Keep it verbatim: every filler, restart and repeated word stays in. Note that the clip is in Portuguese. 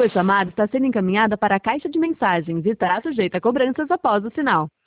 Sua chamada está sendo encaminhada para a caixa de mensagens e estará sujeita a cobranças após o sinal.